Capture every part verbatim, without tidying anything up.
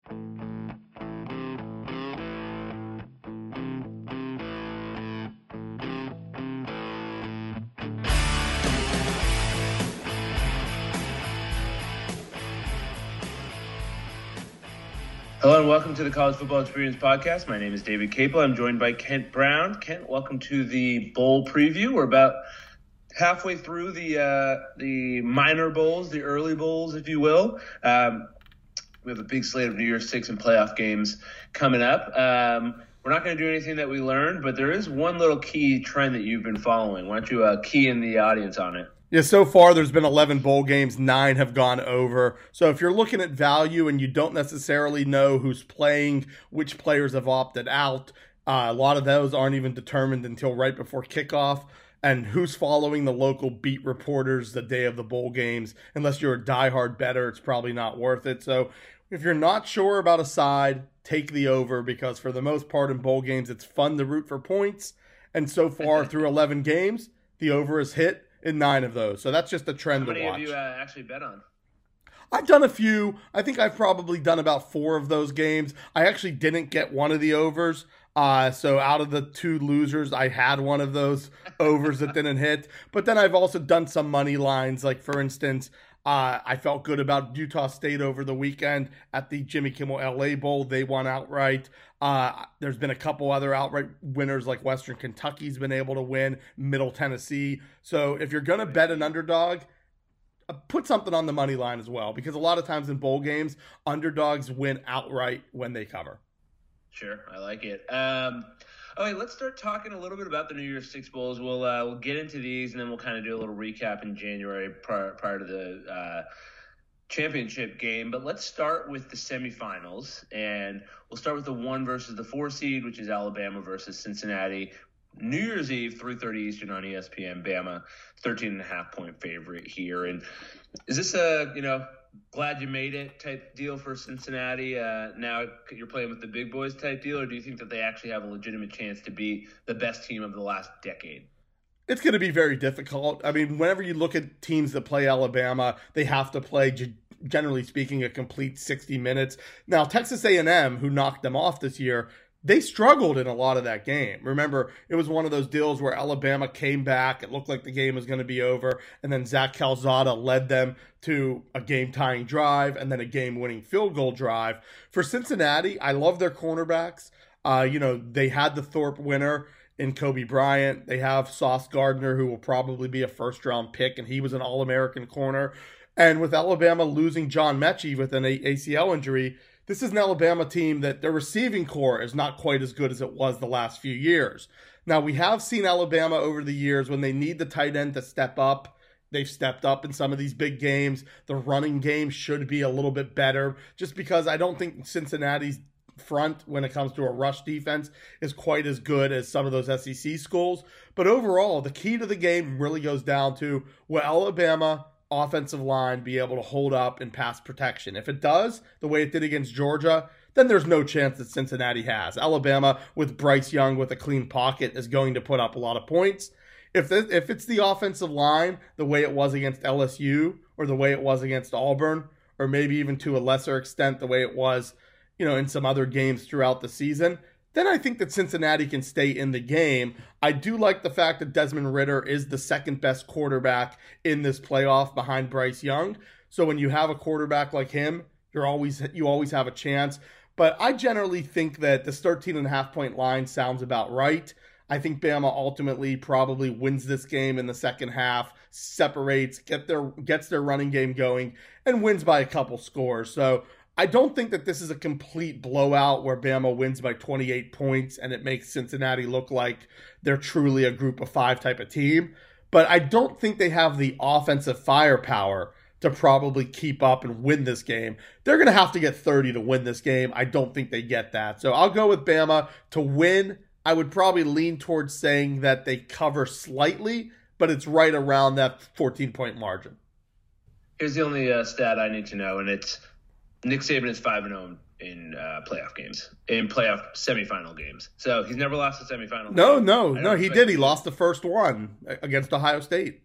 Hello and welcome to the College Football Experience Podcast. My name is David Capel. I'm joined by Kent Brown. Kent, welcome to the bowl preview. We're about halfway through the uh, the minor bowls, the early bowls, if you will. Um, we have a big slate of New Year's Six and playoff games coming up. Um, we're not going to do anything that we learned, but there is one little key trend that you've been following. Why don't you uh, key in the audience on it? Yeah, so far there's been eleven bowl games, nine have gone over. So if you're looking at value and you don't necessarily know who's playing, which players have opted out, uh, a lot of those aren't even determined until right before kickoff. And who's following the local beat reporters the day of the bowl games, unless you're a diehard bettor, it's probably not worth it. So if you're not sure about a side, take the over, because for the most part in bowl games, it's fun to root for points. And so far through eleven games, the over is hit in nine of those. So that's just a trend to watch. How many have you uh, actually bet on? I've done a few. I think I've probably done about four of those games. I actually didn't get one of the overs. Uh, so out of the two losers, I had one of those overs that didn't hit. But then I've also done some money lines. Like, for instance, uh, I felt good about Utah State over the weekend at the Jimmy Kimmel L A Bowl. They won outright. Uh, there's been a couple other outright winners, like Western Kentucky's been able to win, Middle Tennessee. So if you're going to bet an underdog, uh, put something on the money line as well, because a lot of times in bowl games, underdogs win outright when they cover. Sure, I like it. Um, okay, let's start talking a little bit about the New Year's Six Bowls. We'll uh, we'll get into these, and then we'll kind of do a little recap in January prior, prior to the uh, championship game. But let's start with the semifinals, and we'll start with the one versus the four seed, which is Alabama versus Cincinnati. New Year's Eve, three thirty Eastern on E S P N. Bama, thirteen and a half point favorite here. And is this a, you know, glad you made it type deal for Cincinnati? Uh, now you're playing with the big boys type deal, or do you think that they actually have a legitimate chance to be the best team of the last decade? It's going to be very difficult. I mean, whenever you look at teams that play Alabama, they have to play, generally speaking, a complete sixty minutes. Now, Texas A and M, who knocked them off this year, they struggled in a lot of that game. Remember, it was one of those deals where Alabama came back. It looked like the game was going to be over. And then Zach Calzada led them to a game-tying drive and then a game-winning field goal drive. For Cincinnati, I love their cornerbacks. Uh, you know, they had the Thorpe winner in Kobe Bryant. They have Sauce Gardner, who will probably be a first-round pick, and he was an All-American corner. And with Alabama losing John Mechie with an A C L injury, this is an Alabama team that their receiving core is not quite as good as it was the last few years. Now, we have seen Alabama over the years when they need the tight end to step up. They've stepped up in some of these big games. The running game should be a little bit better, just because I don't think Cincinnati's front, when it comes to a rush defense, is quite as good as some of those S E C schools. But overall, the key to the game really goes down to, will Alabama offensive line be able to hold up in pass protection? If it does, the way it did against Georgia, then there's no chance that Cincinnati has. Alabama, with Bryce Young with a clean pocket, is going to put up a lot of points. If the, if it's the offensive line, the way it was against L S U, or the way it was against Auburn, or maybe even to a lesser extent the way it was, you know, in some other games throughout the season, then I think that Cincinnati can stay in the game. I do like the fact that Desmond Ridder is the second best quarterback in this playoff behind Bryce Young. So when you have a quarterback like him, you're always you always have a chance. But I generally think that this thirteen and a half point line sounds about right. I think Bama ultimately probably wins this game in the second half, separates, get their gets their running game going, and wins by a couple scores. So I don't think that this is a complete blowout where Bama wins by twenty-eight points and it makes Cincinnati look like they're truly a group of five type of team. But I don't think they have the offensive firepower to probably keep up and win this game. They're going to have to get thirty to win this game. I don't think they get that. So I'll go with Bama to win. I would probably lean towards saying that they cover slightly, but it's right around that fourteen point margin. Here's the only uh, stat I need to know, and it's Nick Saban is five and oh in uh, playoff games, in playoff semifinal games. So he's never lost a semifinal No, game. no, no, he did. He lost the first one against Ohio State.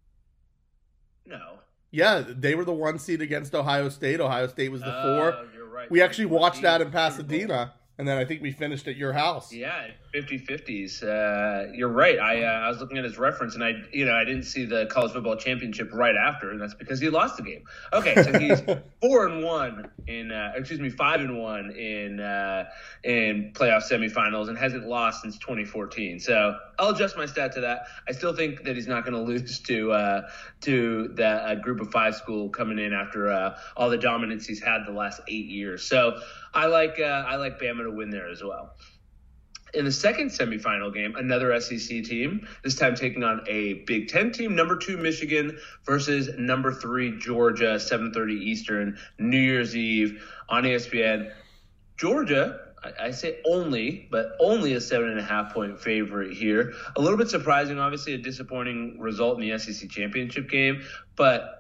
No. Yeah, they were the one seed against Ohio State. Ohio State was the uh, four. You're right. We actually watched that in Pasadena, and then I think we finished at your house. Yeah, fifty-fifties. Uh, you're right. I uh, I was looking at his reference, and I you know I didn't see the college football championship right after, and that's because he lost the game. Okay, so he's four and one in, uh, excuse me, five and one in uh, in playoff semifinals, and hasn't lost since twenty fourteen. So I'll adjust my stat to that. I still think that he's not going to lose to uh, to the uh, group of five school coming in after uh, all the dominance he's had the last eight years. So I like uh, I like Bama to win there as well. In the second semifinal game, another S E C team, this time taking on a Big Ten team, number two Michigan versus number three Georgia, seven thirty Eastern, New Year's Eve on E S P N. Georgia, I, I say only, but only a seven and a half point favorite here. A little bit surprising, obviously a disappointing result in the S E C championship game, but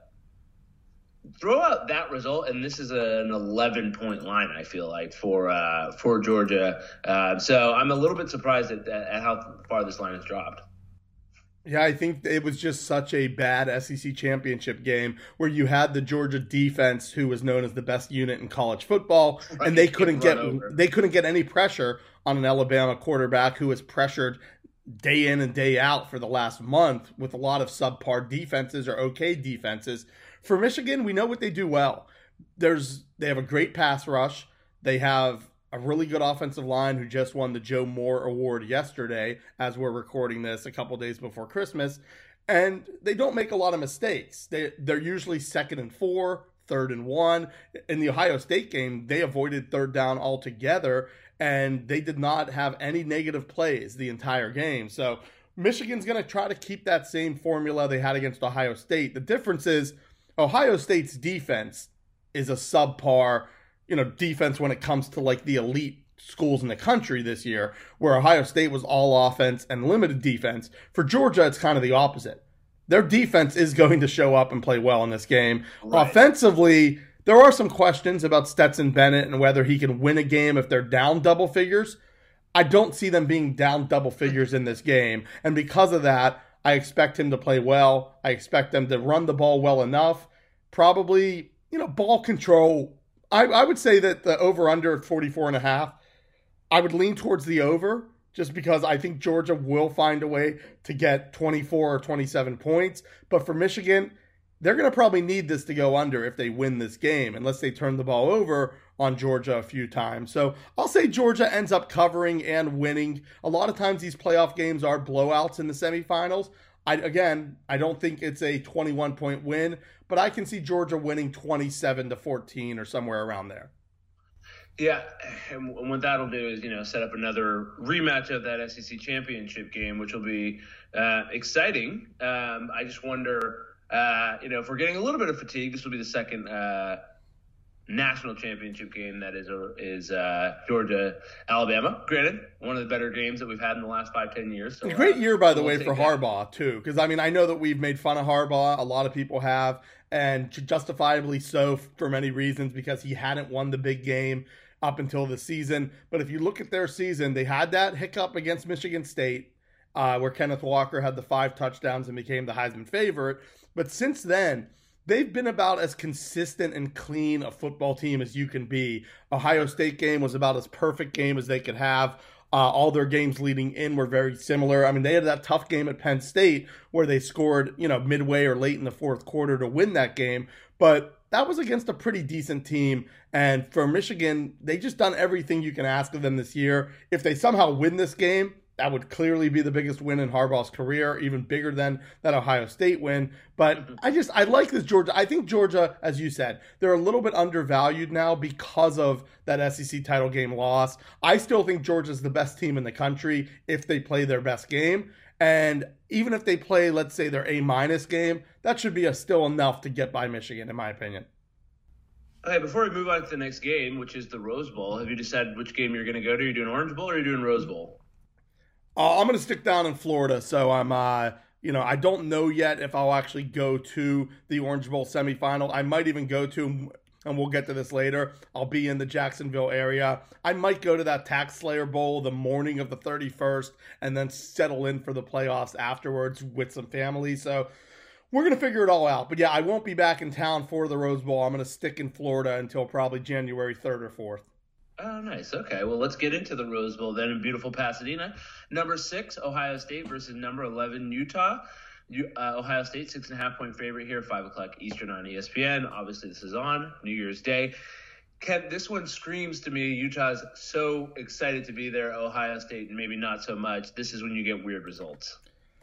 throw out that result, and this is a, an eleven-point line, I feel like, for uh, for Georgia. Uh, so I'm a little bit surprised at, at how far this line has dropped. Yeah, I think it was just such a bad S E C championship game where you had the Georgia defense, who was known as the best unit in college football, right, and they couldn't get over. they couldn't get any pressure on an Alabama quarterback who was pressured day in and day out for the last month with a lot of subpar defenses or okay defenses. For Michigan, we know what they do well. There's they have a great pass rush. They have a really good offensive line who just won the Joe Moore Award yesterday as we're recording this a couple days before Christmas. And they don't make a lot of mistakes. They, they're usually second and four, third and one. In the Ohio State game, they avoided third down altogether, and they did not have any negative plays the entire game. So Michigan's going to try to keep that same formula they had against Ohio State. The difference is Ohio State's defense is a subpar, you know, defense when it comes to like the elite schools in the country this year, where Ohio State was all offense and limited defense. For Georgia, it's kind of the opposite. Their defense is going to show up and play well in this game. Right. Offensively, there are some questions about Stetson Bennett and whether he can win a game if they're down double figures. I don't see them being down double figures in this game. And because of that, I expect him to play well. I expect them to run the ball well enough. Probably, you know, ball control. I, I would say that the over-under at forty-four and a half, I would lean towards the over just because I think Georgia will find a way to get twenty-four or twenty-seven points. But for Michigan, they're going to probably need this to go under if they win this game, unless they turn the ball over on Georgia a few times. So I'll say Georgia ends up covering and winning. A lot of times these playoff games are blowouts in the semifinals. I, again, I don't think it's a twenty-one point win, but I can see Georgia winning twenty-seven to fourteen or somewhere around there. Yeah, and what that'll do is, you know, set up another rematch of that S E C championship game, which will be uh, exciting. Um, I just wonder, uh, you know, if we're getting a little bit of fatigue, this will be the second uh, national championship game that is uh, is uh, Georgia Alabama. Granted, one of the better games that we've had in the last five ten years. So, a great year, by the we'll way, for that. Harbaugh too, because I mean I know that we've made fun of Harbaugh. A lot of people have, and justifiably so for many reasons, because he hadn't won the big game up until the season. But if you look at their season, they had that hiccup against Michigan State, uh, where Kenneth Walker had the five touchdowns and became the Heisman favorite. But since then, they've been about as consistent and clean a football team as you can be. Ohio State game was about as perfect game as they could have. Uh, all their games leading in were very similar. I mean, they had that tough game at Penn State where they scored, you know, midway or late in the fourth quarter to win that game. But that was against a pretty decent team. And for Michigan, they just done everything you can ask of them this year. If they somehow win this game, that would clearly be the biggest win in Harbaugh's career, even bigger than that Ohio State win. But I just, I like this Georgia. I think Georgia, as you said, they're a little bit undervalued now because of that S E C title game loss. I still think Georgia's the best team in the country if they play their best game. And even if they play, let's say, their A-minus game, that should be a still enough to get by Michigan, in my opinion. Okay, before we move on to the next game, which is the Rose Bowl, have you decided which game you're going to go to? Are you doing Orange Bowl or are you doing Rose Bowl? Uh, I'm going to stick down in Florida, so I'm, uh, you know, I don't know yet if I'll actually go to the Orange Bowl semifinal. I might even go to, and we'll get to this later, I'll be in the Jacksonville area. I might go to that Tax Slayer Bowl the morning of the thirty-first and then settle in for the playoffs afterwards with some family. So we're going to figure it all out. But yeah, I won't be back in town for the Rose Bowl. I'm going to stick in Florida until probably January third or fourth. Oh, nice. Okay, well, let's get into the Rose Bowl then in beautiful Pasadena. Number six, Ohio State versus number eleven, Utah. Uh, Ohio State, six and a half point favorite here, five o'clock Eastern on E S P N. Obviously, this is on New Year's Day. Ken, this one screams to me, Utah's so excited to be there. Ohio State, maybe not so much. This is when you get weird results.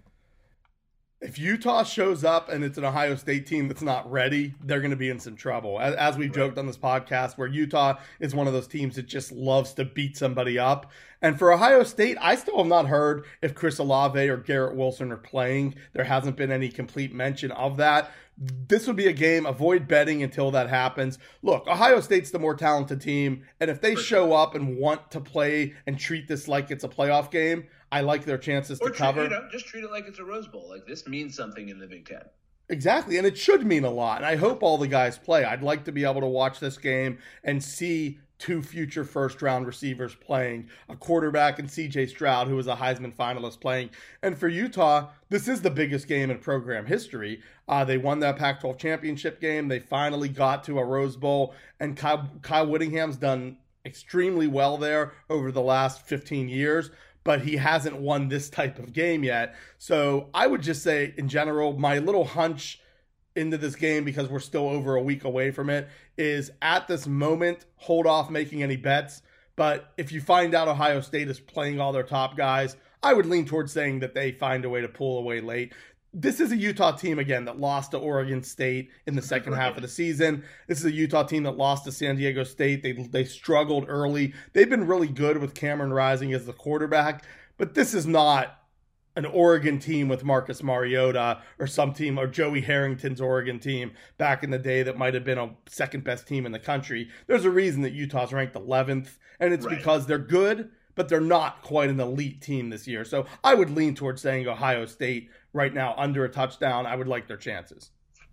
If Utah shows up and it's an Ohio State team that's not ready, they're going to be in some trouble. As, as we've joked on this podcast, where Utah is one of those teams that just loves to beat somebody up. And for Ohio State, I still have not heard if Chris Olave or Garrett Wilson are playing. There hasn't been any complete mention of that. This would be a game. Avoid betting until that happens. Look, Ohio State's the more talented team, and if they show up and want to play and treat this like it's a playoff game, I like their chances or to treat, cover. You know, just treat it like it's a Rose Bowl. Like, this means something in the Big Ten. Exactly, and it should mean a lot. And I hope all the guys play. I'd like to be able to watch this game and see two future first-round receivers playing, a quarterback and C J Stroud, who was a Heisman finalist, playing. And for Utah, this is the biggest game in program history. Uh, they won that Pac twelve championship game. They finally got to a Rose Bowl, and Kyle, Kyle Whittingham's done extremely well there over the last fifteen years, but he hasn't won this type of game yet. So I would just say, in general, my little hunch into this game, because we're still over a week away from it, is at this moment, hold off making any bets. But if you find out Ohio State is playing all their top guys, I would lean towards saying that they find a way to pull away late. This is a Utah team, again, that lost to Oregon State in the second half of the season. This is a Utah team that lost to San Diego State. They they struggled early. They've been really good with Cameron Rising as the quarterback, but this is not an Oregon team with Marcus Mariota or some team, or Joey Harrington's Oregon team back in the day that might have been a second best team in the country. There's a reason that Utah's ranked eleventh, and it's right. because they're good, but they're not quite an elite team this year. So I would lean towards saying Ohio State right now under a touchdown. I would like their chances.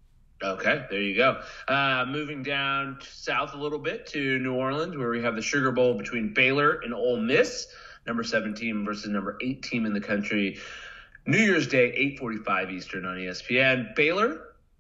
Okay, there you go. Uh, moving down south a little bit to New Orleans, where we have the Sugar Bowl between Baylor and Ole Miss. Number seventeen versus number eight team in the country. New Year's Day, eight forty-five Eastern on E S P N. Baylor,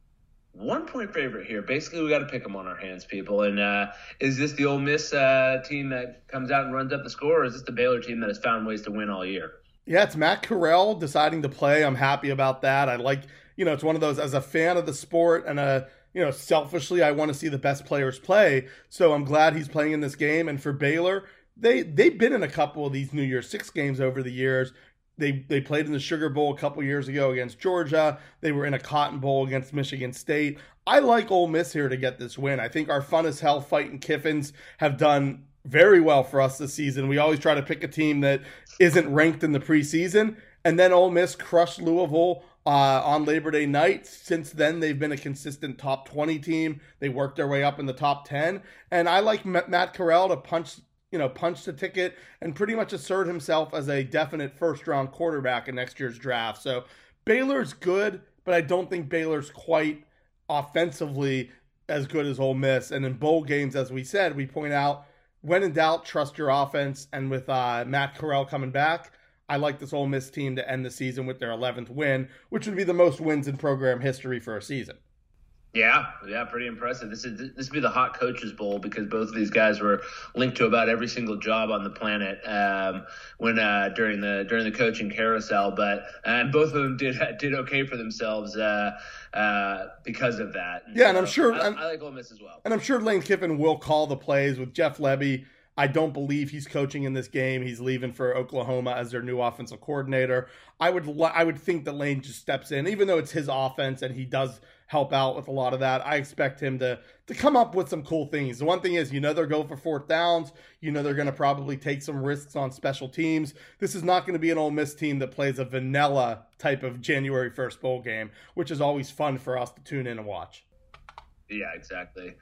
one-point favorite here. Basically, we got to pick them on our hands, people. And uh, is this the Ole Miss uh, team that comes out and runs up the score, or is this the Baylor team that has found ways to win all year? Yeah, it's Matt Corral deciding to play. I'm happy about that. I like, you know, it's one of those, as a fan of the sport and a, you know, selfishly, I want to see the best players play. So I'm glad he's playing in this game. And for Baylor, They, they've been in a couple of these New Year's Six games over the years. They they played in the Sugar Bowl a couple years ago against Georgia. They were in a Cotton Bowl against Michigan State. I like Ole Miss here to get this win. I think our Fun as Hell fighting Kiffins have done very well for us this season. We always try to pick a team that isn't ranked in the preseason. And then Ole Miss crushed Louisville uh, on Labor Day night. Since then, they've been a consistent top twenty team. They worked their way up in the top ten. And I like Matt Corral to punch you know, punch the ticket and pretty much assert himself as a definite first-round quarterback in next year's draft. So Baylor's good, but I don't think Baylor's quite offensively as good as Ole Miss. And in bowl games, as we said, we point out, when in doubt, trust your offense. And with uh, Matt Corral coming back, I like this Ole Miss team to end the season with their eleventh win, which would be the most wins in program history for a season. Yeah, yeah, pretty impressive. This is this would be the hot coaches bowl, because both of these guys were linked to about every single job on the planet um, when uh, during the during the coaching carousel. But and both of them did did okay for themselves uh, uh, because of that. And yeah, so and I'm sure I, I'm, I like Ole Miss as well. And I'm sure Lane Kiffin will call the plays with Jeff Lebby. I don't believe he's coaching in this game. He's leaving for Oklahoma as their new offensive coordinator. I would I would think that Lane just steps in, even though it's his offense and he does help out with a lot of that. I expect him to to come up with some cool things. The one thing is, you know, they're going for fourth downs. You know, they're going to probably take some risks on special teams. This is not going to be an Ole Miss team that plays a vanilla type of January first bowl game, which is always fun for us to tune in and watch. Yeah, exactly.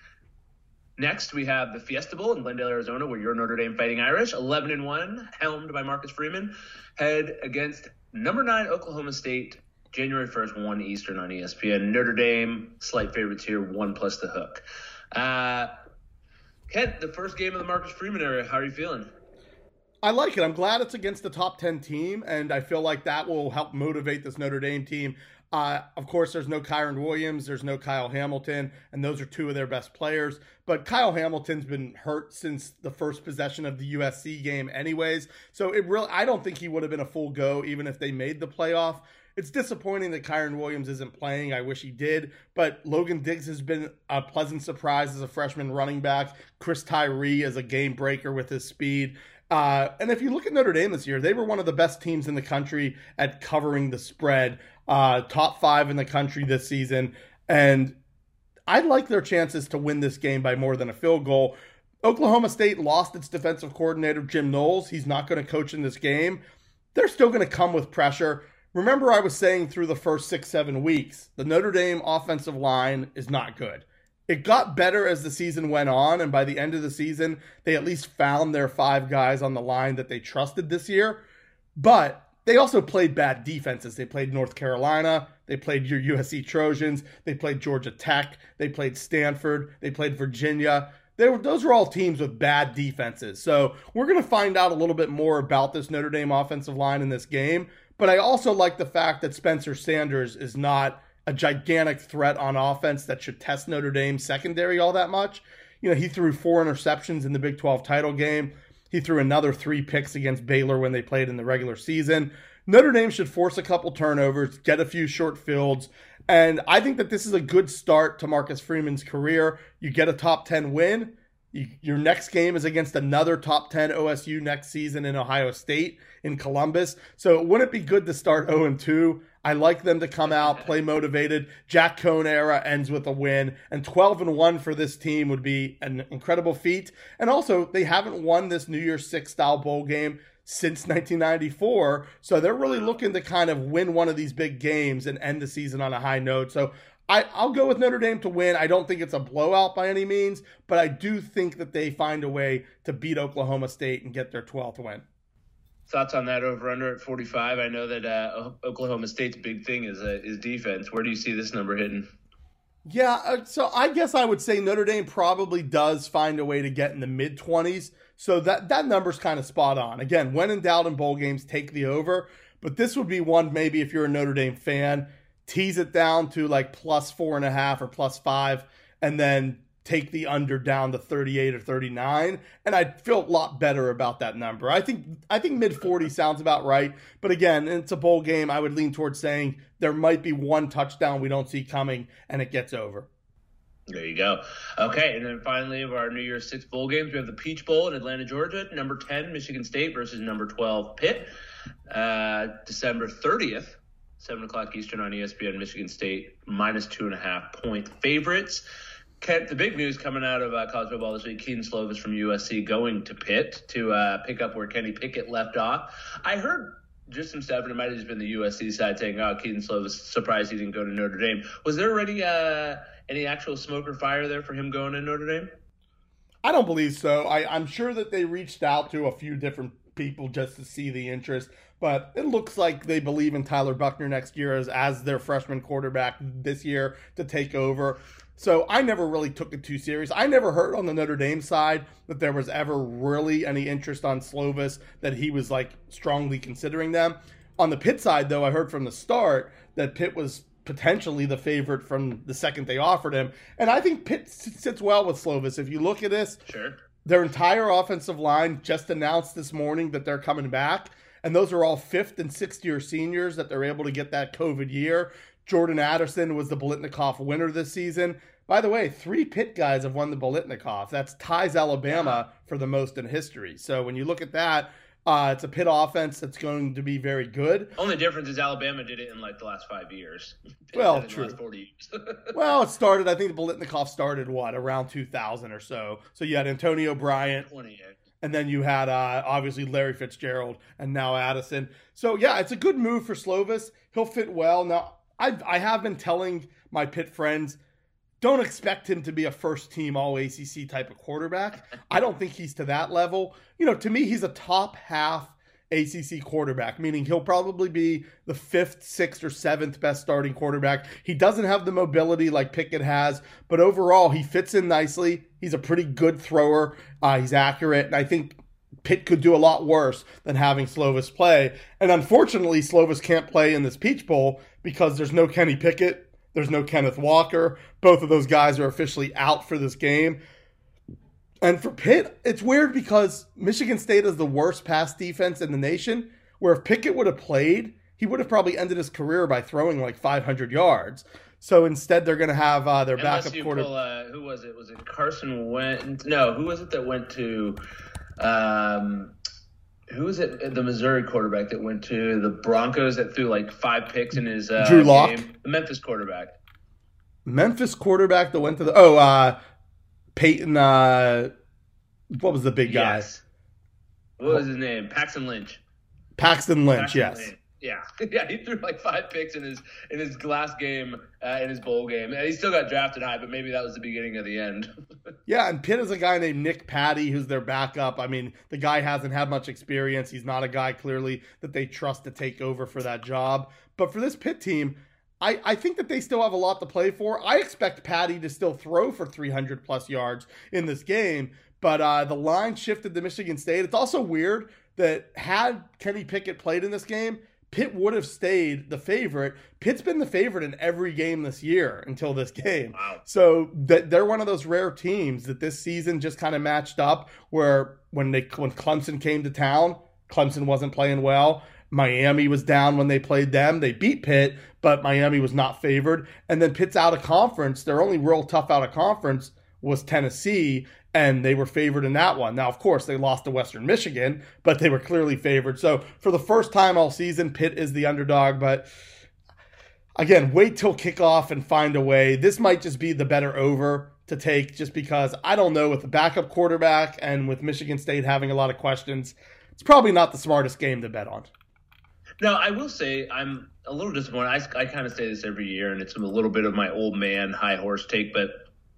Next, we have the Fiesta Bowl in Glendale, Arizona, where your Notre Dame Fighting Irish, eleven and one, helmed by Marcus Freeman, head against number nine Oklahoma State, January first, one Eastern on E S P N. Notre Dame, slight favorites here, one plus the hook. Uh, Kent, the first game of the Marcus Freeman era, how are you feeling? I like it. I'm glad it's against the top ten team, and I feel like that will help motivate this Notre Dame team. Uh, of course, there's no Kyron Williams, there's no Kyle Hamilton, and those are two of their best players. But Kyle Hamilton's been hurt since the first possession of the U S C game anyways. So it really, I don't think he would have been a full go even if they made the playoff. It's disappointing that Kyron Williams isn't playing. I wish he did. But Logan Diggs has been a pleasant surprise as a freshman running back. Chris Tyree is a game breaker with his speed. Uh, and if you look at Notre Dame this year, they were one of the best teams in the country at covering the spread. Uh, top five in the country this season. And I like their chances to win this game by more than a field goal. Oklahoma State lost its defensive coordinator, Jim Knowles. He's not going to coach in this game. They're still going to come with pressure. Remember, I was saying through the first six, seven weeks, the Notre Dame offensive line is not good. It got better as the season went on, and by the end of the season, they at least found their five guys on the line that they trusted this year. But they also played bad defenses. They played North Carolina. They played your U S C Trojans. They played Georgia Tech. They played Stanford. They played Virginia. They were, those were all teams with bad defenses. So we're going to find out a little bit more about this Notre Dame offensive line in this game. But I also like the fact that Spencer Sanders is not a gigantic threat on offense that should test Notre Dame's secondary all that much. You know, he threw four interceptions in the Big twelve title game. He threw another three picks against Baylor when they played in the regular season. Notre Dame should force a couple turnovers, get a few short fields, and I think that this is a good start to Marcus Freeman's career. You get a top ten win. You, your next game is against another top ten O S U next season in Ohio State in Columbus. So wouldn't it be good to start oh and two? I like them to come out, play motivated. Jack Cohn era ends with a win, and twelve and one for this team would be an incredible feat. And also, they haven't won this New Year's Six style bowl game since nineteen ninety-four, so they're really looking to kind of win one of these big games and end the season on a high note. So I, I'll go with Notre Dame to win. I don't think it's a blowout by any means, but I do think that they find a way to beat Oklahoma State and get their twelfth win. Thoughts on that over under at forty-five? I know that uh, Oklahoma State's big thing is uh, is defense. Where do you see this number hitting? Yeah, uh, so I guess I would say Notre Dame probably does find a way to get in the mid-twenties. So that, that number's kind of spot on. Again, when in doubt in bowl games, take the over. But this would be one maybe if you're a Notre Dame fan, tease it down to like plus four and a half or plus five, and then take the under down to thirty-eight or thirty-nine, and I'd feel a lot better about that number. I think I think mid forty sounds about right, but again, it's a bowl game. I would lean towards saying there might be one touchdown we don't see coming, and it gets over. There you go. Okay, and then finally of our New Year's Six bowl games, we have the Peach Bowl in Atlanta, Georgia. Number ten, Michigan State versus number twelve, Pitt. Uh, December thirtieth, seven o'clock Eastern on E S P N. Michigan State minus two and a half point favorites. Kent, the big news coming out of uh, college football this week, Keaton Slovis from U S C going to Pitt to uh, pick up where Kenny Pickett left off. I heard just some stuff, and it might have just been the U S C side saying, oh, Keaton Slovis, surprised he didn't go to Notre Dame. Was there already uh, any actual smoke or fire there for him going to Notre Dame? I don't believe so. I, I'm sure that they reached out to a few different people just to see the interest, but it looks like they believe in Tyler Buchner next year as, as their freshman quarterback this year to take over. So I never really took it too serious. I never heard on the Notre Dame side that there was ever really any interest on Slovis, that he was like strongly considering them. On the Pitt side, though, I heard from the start that Pitt was potentially the favorite from the second they offered him. And I think Pitt sits well with Slovis. If you look at this, sure, their entire offensive line just announced this morning that they're coming back. And those are all fifth and sixth year seniors that they're able to get that COVID year. Jordan Addison was the Biletnikoff winner this season. By the way, three Pitt guys have won the Biletnikoff. That's ties Alabama for the most in history. So when you look at that, uh, it's a Pitt offense that's going to be very good. Only difference is Alabama did it in like the last five years. Well, true. Last forty years. Well, it started, I think the Biletnikoff started, what, around two thousand or so. So you had Antonio Bryant. twenty-eight. And then you had, uh, obviously, Larry Fitzgerald and now Addison. So, yeah, it's a good move for Slovis. He'll fit well. Now, I I have been telling my Pitt friends, don't expect him to be a first-team All-A C C type of quarterback. I don't think he's to that level. You know, to me, he's a top half A C C quarterback, meaning he'll probably be the fifth, sixth, or seventh best starting quarterback. He doesn't have the mobility like Pickett has, but overall, he fits in nicely. He's a pretty good thrower. Uh, he's accurate, and I think Pitt could do a lot worse than having Slovis play. And unfortunately, Slovis can't play in this Peach Bowl because there's no Kenny Pickett. There's no Kenneth Walker. Both of those guys are officially out for this game. And for Pitt, it's weird because Michigan State is the worst pass defense in the nation, where if Pickett would have played, he would have probably ended his career by throwing like five hundred yards. So instead, they're going to have uh, their Unless backup you quarterback. Pull, uh, who was it? Was it Carson Wentz? No, who was it that went to um, – who was it? The Missouri quarterback that went to the Broncos that threw like five picks in his uh, Drew Lock? game? The Memphis quarterback. Memphis quarterback that went to the – oh, uh, Peyton uh, – what was the big guy? Yes. What was his name? Paxton Lynch. Paxton Lynch, Paxton yes. Lynch. Yeah, yeah, he threw like five picks in his in his last game, uh, in his bowl game, and he still got drafted high. But maybe that was the beginning of the end. Yeah, and Pitt is a guy named Nick Patty who's their backup. I mean, the guy hasn't had much experience. He's not a guy clearly that they trust to take over for that job. But for this Pitt team, I, I think that they still have a lot to play for. I expect Patty to still throw for three hundred plus yards in this game. But uh, the line shifted to Michigan State. It's also weird that had Kenny Pickett played in this game, Pitt would have stayed the favorite. Pitt's been the favorite in every game this year until this game. Wow. So th- they're one of those rare teams that this season just kind of matched up where when they when Clemson came to town, Clemson wasn't playing well. Miami was down when they played them. They beat Pitt, but Miami was not favored. And then Pitt's out of conference. Their only real tough out of conference was Tennessee, and they were favored in that one. Now, of course, they lost to Western Michigan, but they were clearly favored. So for the first time all season, Pitt is the underdog. But again, wait till kickoff and find a way. This might just be the better over to take just because I don't know, with the backup quarterback and with Michigan State having a lot of questions, it's probably not the smartest game to bet on. No, I will say I'm a little disappointed. I, I kind of say this every year, and it's a little bit of my old man high horse take, but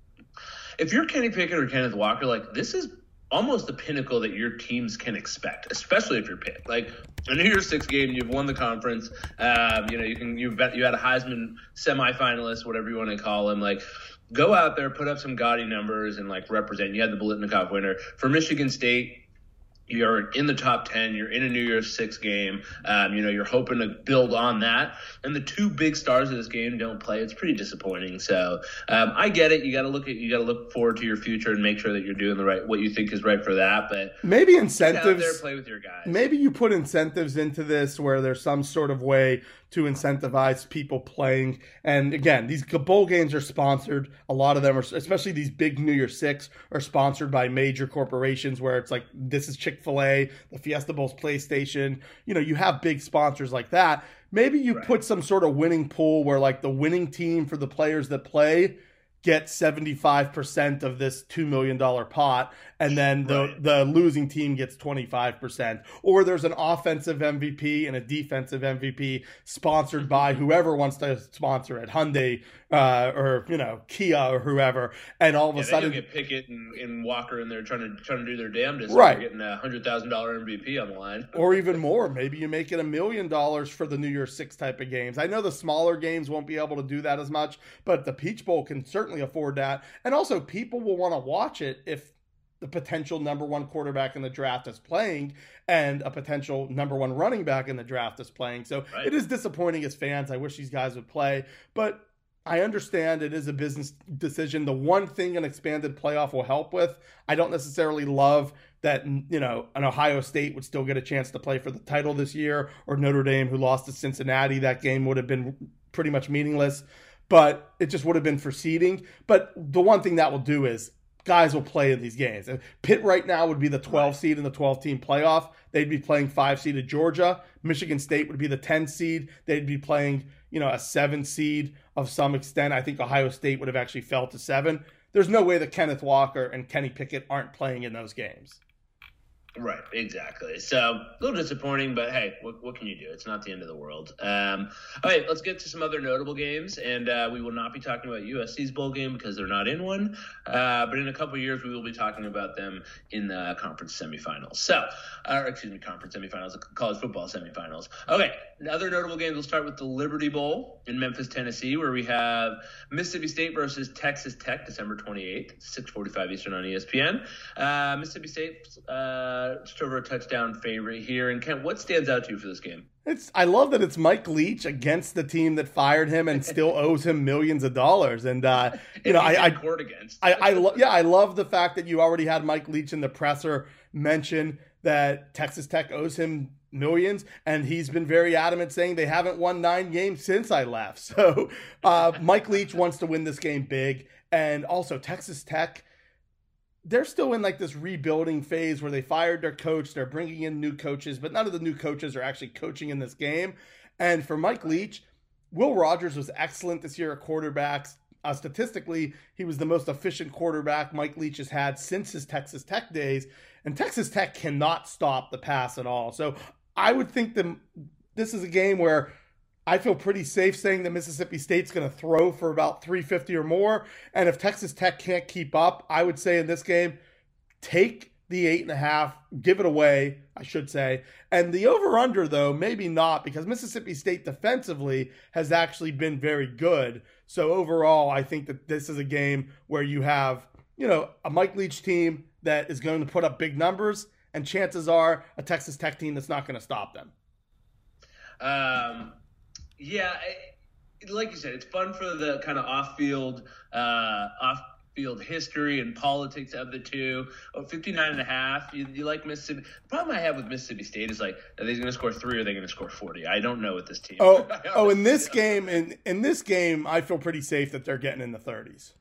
if you're Kenny Pickett or Kenneth Walker, like, this is almost the pinnacle that your teams can expect, especially if you're Pitt. Like, a New Year's Six game, you've won the conference. Um, you know, you can you've you had a Heisman semifinalist, whatever you want to call him. Like, go out there, put up some gaudy numbers, and like represent. You had the Biletnikoff winner for Michigan State. You're in the top ten. You're in a New Year's Six game. Um, you know, you're hoping to build on that. And the two big stars of this game don't play. It's pretty disappointing. So um, I get it. You got to look at. You got to look forward to your future and make sure that you're doing the right, what you think is right for that. But maybe incentives. Get out there, play with your guys. Maybe you put incentives into this where there's some sort of way to incentivize people playing. And again, these bowl games are sponsored. A lot of them are, especially these big New Year's Six, are sponsored by major corporations where it's like, this is Chick-fil-A, the Fiesta Bowl's PlayStation. You know, you have big sponsors like that. Maybe you right. put some sort of winning pool where like the winning team for the players that play get seventy-five percent of this two million dollars pot, and then the, right. the losing team gets twenty-five percent. Or there's an offensive M V P and a defensive M V P sponsored by whoever wants to sponsor it, Hyundai uh, or, you know, Kia or whoever, and all of yeah, a sudden... you get Pickett and, and Walker in there trying to trying to do their damnedest. Right. They're getting a one hundred thousand dollars M V P on the line. Or even more. Maybe you make it a million dollars for the New Year's Six type of games. I know the smaller games won't be able to do that as much, but the Peach Bowl can certainly afford that. And also, people will want to watch it if the potential number one quarterback in the draft is playing and a potential number one running back in the draft is playing. So right. it is disappointing as fans. I wish these guys would play, but I understand it is a business decision. The one thing an expanded playoff will help with, I don't necessarily love that, you know, an Ohio State would still get a chance to play for the title this year, or Notre Dame, who lost to Cincinnati. That game would have been pretty much meaningless, but it just would have been for seeding. But the one thing that will do is guys will play in these games. Pitt right now would be the twelve seed in the twelve-team playoff. They'd be playing five-seeded Georgia. Michigan State would be the ten seed. They'd be playing, you know, a seven seed of some extent. I think Ohio State would have actually fell to seven. There's no way that Kenneth Walker and Kenny Pickett aren't playing in those games. Right, exactly. So a little disappointing, but hey, what, what can you do? It's not the end of the world. Um, all right, let's get to some other notable games, and uh, we will not be talking about U S C's bowl game because they're not in one. Uh, but in a couple of years, we will be talking about them in the conference semifinals. So, uh, excuse me, conference semifinals, college football semifinals. Okay, other notable games. We'll start with the Liberty Bowl in Memphis, Tennessee, where we have Mississippi State versus Texas Tech, December twenty-eighth, six forty-five Eastern on E S P N. Uh, Mississippi State. Uh, uh, just over a touchdown favorite here. And Kent, what stands out to you for this game? It's I love that it's Mike Leach against the team that fired him and still owes him millions of dollars. And uh, you know, I I, court against. I I lo- yeah, I love the fact that you already had Mike Leach in the presser mention that Texas Tech owes him millions, and he's been very adamant saying they haven't won nine games since I left. So uh, Mike Leach wants to win this game big, and also Texas Tech, they're still in like this rebuilding phase where they fired their coach. They're bringing in new coaches, but none of the new coaches are actually coaching in this game. And for Mike Leach, Will Rogers was excellent this year at quarterbacks. Uh, statistically, he was the most efficient quarterback Mike Leach has had since his Texas Tech days. And Texas Tech cannot stop the pass at all. So I would think that this is a game where I feel pretty safe saying that Mississippi State's going to throw for about three fifty or more. And if Texas Tech can't keep up, I would say in this game, take the eight and a half, give it away, I should say. And the over-under, though, maybe not, because Mississippi State defensively has actually been very good. So overall, I think that this is a game where you have, you know, a Mike Leach team that is going to put up big numbers, and chances are a Texas Tech team that's not going to stop them. Um. Yeah, like you said, it's fun for the kind of off-field, uh, off-field history and politics of the two. Oh, fifty-nine and a half, you, you like Mississippi. The problem I have with Mississippi State is like, are they going to score three or are they going to score forty? I don't know with this team. Oh, oh, in this game, in, in this game, I feel pretty safe that they're getting in the thirties.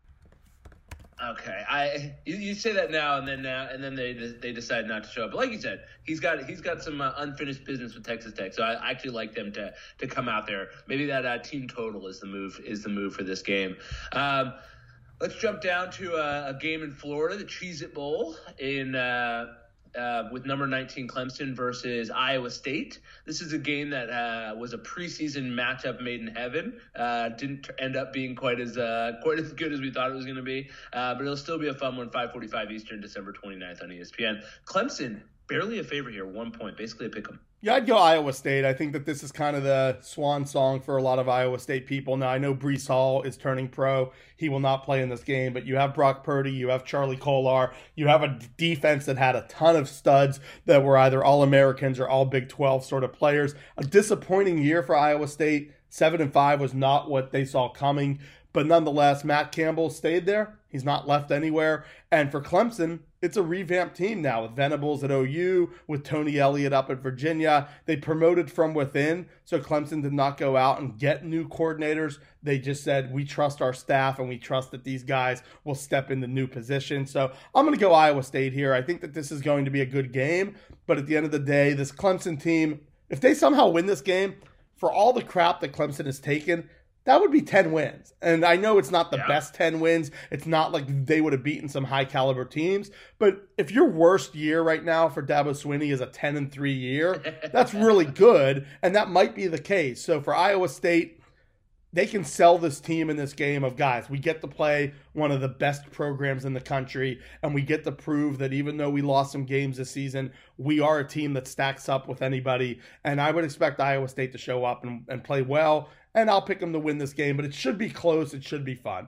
Okay, I you, you say that now and then now and then they they decide not to show up. But like you said, he's got he's got some uh, unfinished business with Texas Tech, so I actually like them to to come out there. Maybe that uh, team total is the move is the move for this game. Um, let's jump down to a, a game in Florida, the Cheez-It Bowl in. Uh, Uh, with number nineteen Clemson versus Iowa State. This is a game that uh, was a preseason matchup made in heaven. Uh, didn't end up being quite as uh, quite as good as we thought it was going to be, uh, but it'll still be a fun one. five forty-five Eastern, December twenty-ninth on E S P N. Clemson barely a favorite here, one point, basically a pick 'em. Yeah, I'd go Iowa State. I think that this is kind of the swan song for a lot of Iowa State people. Now, I know Breece Hall is turning pro. He will not play in this game, but you have Brock Purdy, you have Charlie Kolar, you have a defense that had a ton of studs that were either All-Americans or all Big twelve sort of players. A disappointing year for Iowa State. Seven and five was not what they saw coming, but nonetheless, Matt Campbell stayed there. He's not left anywhere. And for Clemson, it's a revamped team now with Venables at O U, with Tony Elliott up at Virginia. They promoted from within, so Clemson did not go out and get new coordinators. They just said, we trust our staff and we trust that these guys will step into new positions. So I'm going to go Iowa State here. I think that this is going to be a good game, but at the end of the day, this Clemson team, if they somehow win this game, for all the crap that Clemson has taken, that would be ten wins. And I know it's not the yeah. best ten wins. It's not like they would have beaten some high caliber teams. But if your worst year right now for Dabo Swinney is a ten and three year, that's really good. And that might be the case. So for Iowa State, they can sell this team in this game of, guys, we get to play one of the best programs in the country, and we get to prove that even though we lost some games this season, we are a team that stacks up with anybody. And I would expect Iowa State to show up and, and play well, and I'll pick them to win this game, but it should be close. It should be fun.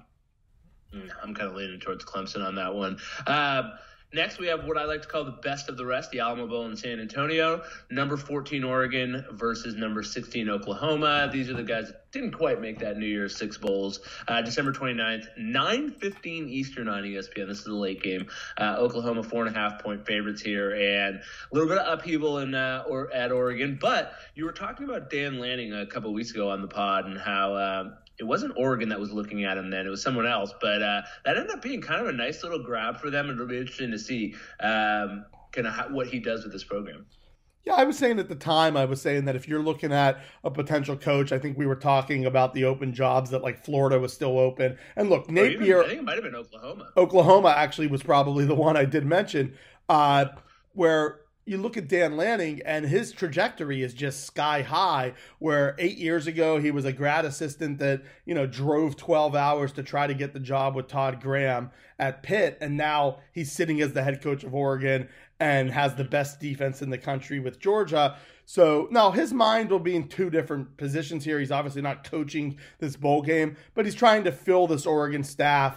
I'm kind of leaning towards Clemson on that one. Um, Next, we have what I like to call the best of the rest, the Alamo Bowl in San Antonio. Number fourteen, Oregon versus number sixteen, Oklahoma. These are the guys that didn't quite make that New Year's Six Bowls. Uh, December twenty-ninth, nine fifteen Eastern on E S P N. This is a late game. Uh, Oklahoma, four and a half point favorites here, and a little bit of upheaval in uh, or at Oregon. But you were talking about Dan Lanning a couple of weeks ago on the pod and how uh, – it wasn't Oregon that was looking at him then. It was someone else. But uh, that ended up being kind of a nice little grab for them. It'll be interesting to see um, kind of how, what he does with this program. Yeah, I was saying at the time, I was saying that if you're looking at a potential coach, I think we were talking about the open jobs that like Florida was still open. And look, Napier. Even, I think it might have been Oklahoma. Oklahoma actually was probably the one I did mention uh, where – you look at Dan Lanning, and his trajectory is just sky high, where eight years ago he was a grad assistant that, you know, drove twelve hours to try to get the job with Todd Graham at Pitt, and now he's sitting as the head coach of Oregon and has the best defense in the country with Georgia. So now his mind will be in two different positions here. He's obviously not coaching this bowl game, but he's trying to fill this Oregon staff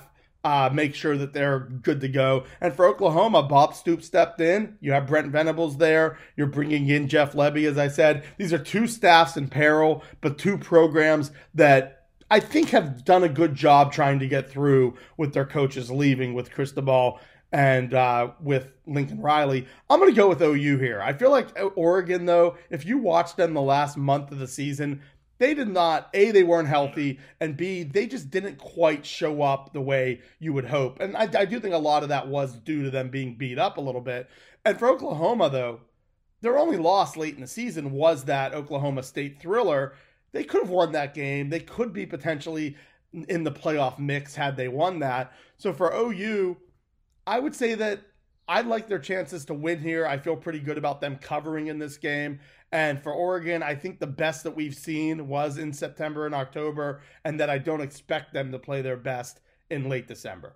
uh, make sure that they're good to go. And for Oklahoma, Bob Stoops stepped in. You have Brent Venables there. You're bringing in Jeff Lebby, as I said. These are two staffs in peril, but two programs that I think have done a good job trying to get through with their coaches leaving, with Cristobal and uh, with Lincoln Riley. I'm going to go with O U here. I feel like Oregon, though, if you watch them the last month of the season, they did not, A, they weren't healthy, and B, they just didn't quite show up the way you would hope. And I, I do think a lot of that was due to them being beat up a little bit. And for Oklahoma, though, their only loss late in the season was that Oklahoma State thriller. They could have won that game. They could be potentially in the playoff mix had they won that. So for O U, I would say that I like their chances to win here. I feel pretty good about them covering in this game. And for Oregon, I think the best that we've seen was in September and October, and that I don't expect them to play their best in late December.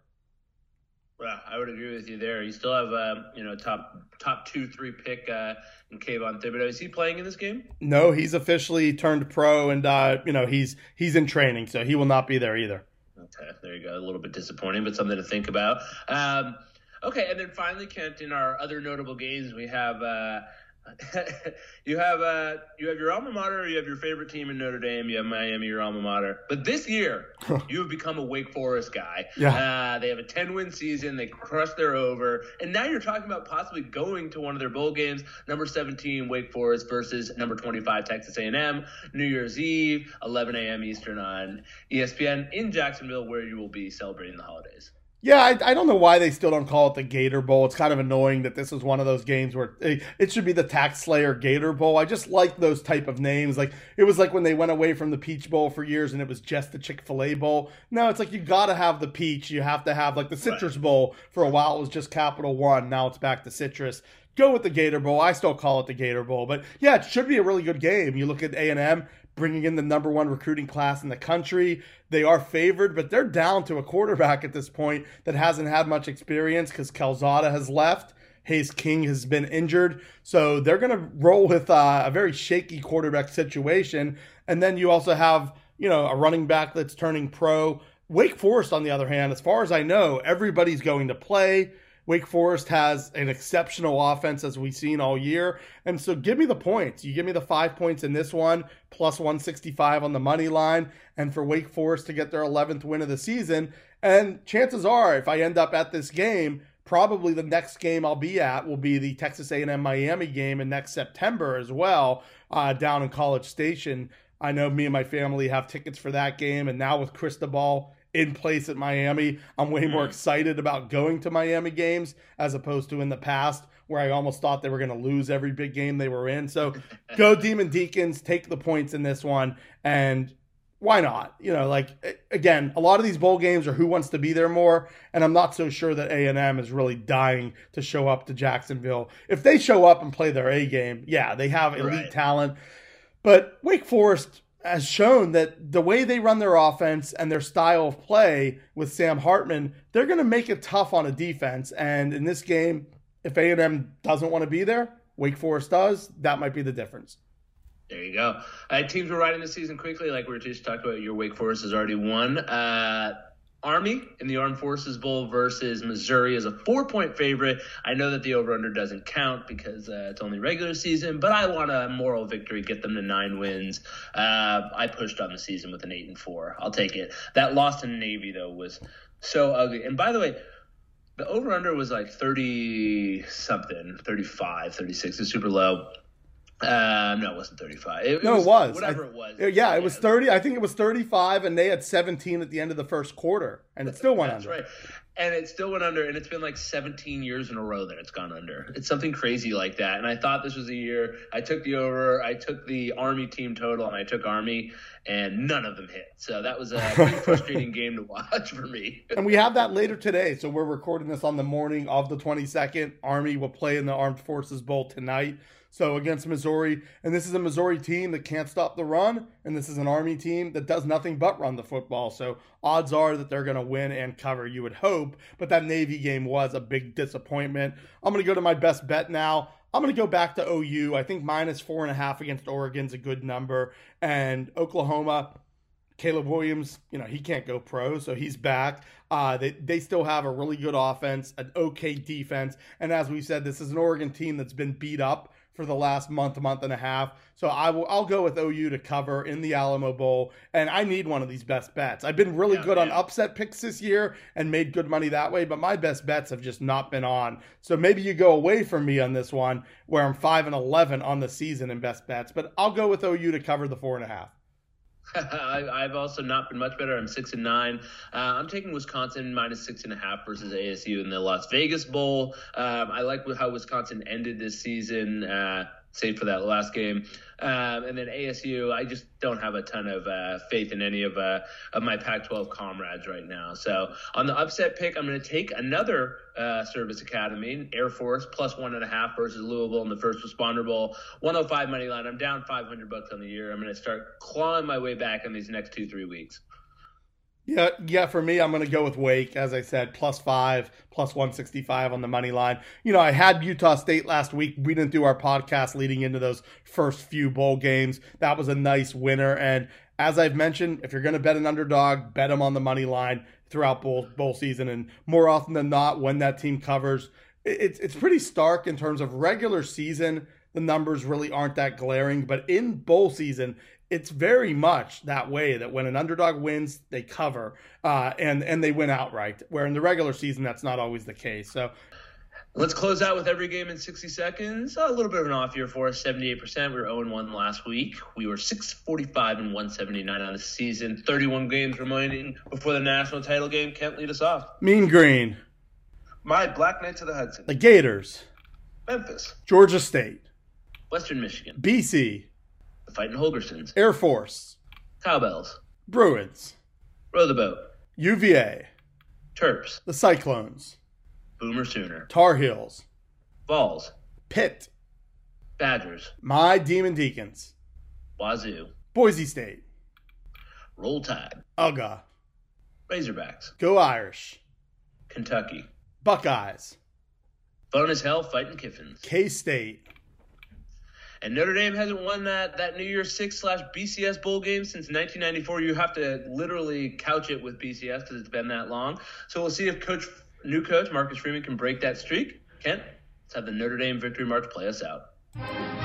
Well, I would agree with you there. You still have, um, you know, top top two, three pick uh, in Kayvon Thibodeau. Is he playing in this game? No, he's officially turned pro, and uh, you know he's he's in training, so he will not be there either. Okay, there you go. A little bit disappointing, but something to think about. Um, okay, and then finally, Kent, in our other notable games, we have uh, you have uh, you have your alma mater, you have your favorite team in Notre Dame, you have Miami, your alma mater. But this year, you have become a Wake Forest guy. Yeah. Uh, they have a ten-win season. They crushed their over, and now you're talking about possibly going to one of their bowl games. Number seventeen, Wake Forest versus number twenty-five, Texas A and M. New Year's Eve, eleven a.m. Eastern on E S P N in Jacksonville, where you will be celebrating the holidays. Yeah, I, I don't know why they still don't call it the Gator Bowl. It's kind of annoying that this is one of those games where it, it should be the Tax Slayer Gator Bowl. I just like those type of names. Like it was like when they went away from the Peach Bowl for years and it was just the Chick-fil-A Bowl. No, it's like you got to have the Peach. You have to have like the Citrus Right. Bowl. For a while it was just Capital One. Now it's back to Citrus. Go with the Gator Bowl. I still call it the Gator Bowl. But yeah, it should be a really good game. You look at A and M bringing in the number one recruiting class in the country. They are favored, but they're down to a quarterback at this point that hasn't had much experience because Calzada has left. Hayes King has been injured. So they're going to roll with uh, a very shaky quarterback situation. And then you also have, you know, a running back that's turning pro. Wake Forest, on the other hand, as far as I know, everybody's going to play. Wake Forest has an exceptional offense, as we've seen all year. And so give me the points. You give me the five points in this one, plus one sixty-five on the money line, and for Wake Forest to get their eleventh win of the season. And chances are, if I end up at this game, probably the next game I'll be at will be the Texas A and M Miami game in next September as well, uh, down in College Station. I know me and my family have tickets for that game, and now with Cristobal in place at Miami, I'm way more excited about going to Miami games as opposed to in the past where I almost thought they were going to lose every big game they were in. So go Demon Deacons, take the points in this one, and why not? You know, like, again, a lot of these bowl games are who wants to be there more, and I'm not so sure that A and M is really dying to show up to Jacksonville. If they show up and play their A game, yeah, they have elite Right. talent. But Wake Forest has shown that the way they run their offense and their style of play with Sam Hartman, they're going to make it tough on a defense. And in this game, if A and M doesn't want to be there, Wake Forest does, that might be the difference. There you go. Uh, teams were riding the season quickly, like we were just talking about. Your Wake Forest has already won. Uh, Army in the Armed Forces Bowl versus Missouri is a four-point favorite. I know that the over-under doesn't count because uh, it's only regular season, but I want a moral victory, get them to nine wins. Uh, I pushed on the season with an eight and four. I'll take it. That loss to Navy, though, was so ugly. And by the way, the over-under was like thirty-something, thirty-five, thirty-six. It's super low. Uh, no, it wasn't thirty-five. It, No, it was, it was. Whatever I- it was. Yeah, it was thirty. I think it was thirty-five, and they had seventeen at the end of the first quarter, and it still went That's under. right. And it still went under, and it's been like seventeen years in a row that it's gone under. It's something crazy like that. And I thought this was a year. I took the over. I took the Army team total, and I took Army, and none of them hit. So that was a pretty frustrating game to watch for me. And we have that later today. So we're recording this on the morning of the twenty-second. Army will play in the Armed Forces Bowl tonight. So against Missouri. And this is a Missouri team that can't stop the run. And this is an Army team that does nothing but run the football. So odds are that they're going to win and cover, you would hope. But that Navy game was a big disappointment. I'm going to go to my best bet now. I'm going to go back to O U. I think minus four and a half against Oregon's a good number. And Oklahoma Caleb Williams, you know, he can't go pro, so he's back. Uh, they, they still have a really good offense, an okay defense. And as we said, this is an Oregon team that's been beat up for the last month, month and a half. So I will, I'll go with O U to cover in the Alamo Bowl. And I need one of these best bets. I've been really yeah, good man. on upset picks this year and made good money that way, but my best bets have just not been on. So maybe you go away from me on this one where I'm five and eleven on the season in best bets, but I'll go with O U to cover the four and a half. I've also not been much better. I'm six and nine. Uh, I'm taking Wisconsin minus six and a half versus A S U in the Las Vegas Bowl. Um, I like how Wisconsin ended this season, uh, save for that last game. Um, and then A S U, I just don't have a ton of uh, faith in any of uh, of my Pac twelve comrades right now. So on the upset pick, I'm going to take another uh, Service Academy, Air Force, plus one and a half versus Louisville in the First Responder Bowl. one oh five money line. I'm down five hundred bucks on the year. I'm going to start clawing my way back in these next two, three weeks. Yeah, yeah. For me, I'm going to go with Wake, as I said, plus five, plus one sixty-five on the money line. You know, I had Utah State last week. We didn't do our podcast leading into those first few bowl games. That was a nice winner. And as I've mentioned, if you're going to bet an underdog, bet them on the money line throughout bowl bowl season. And more often than not, when that team covers, it's it's pretty stark in terms of regular season. The numbers really aren't that glaring, but in bowl season, it's very much that way, that when an underdog wins, they cover uh, and, and they win outright, where in the regular season, that's not always the case. So let's close out with every game in sixty seconds. A little bit of an off year for us, seventy-eight percent. We were oh and one last week. We were six forty-five and one seventy-nine on the season. thirty-one games remaining before the national title game. Kent, lead us off. Mean Green. My Black Knights of the Hudson. The Gators. Memphis. Georgia State. Western Michigan. B C. The Fighting Holgersons. Air Force. Cowbells. Bruins. Row the Boat. U V A. Terps. The Cyclones. Boomer Sooner. Tar Heels. Vols. Pitt. Badgers. My Demon Deacons. Wazoo. Boise State. Roll Tide. Ugga. Razorbacks. Go Irish. Kentucky. Buckeyes. Fun as hell fighting Kiffins. K-State. And Notre Dame hasn't won that, that New Year's Six slash B C S bowl game since nineteen ninety-four. You have to literally couch it with B C S because it's been that long. So we'll see if coach, new coach Marcus Freeman can break that streak. Kent, let's have the Notre Dame victory march play us out.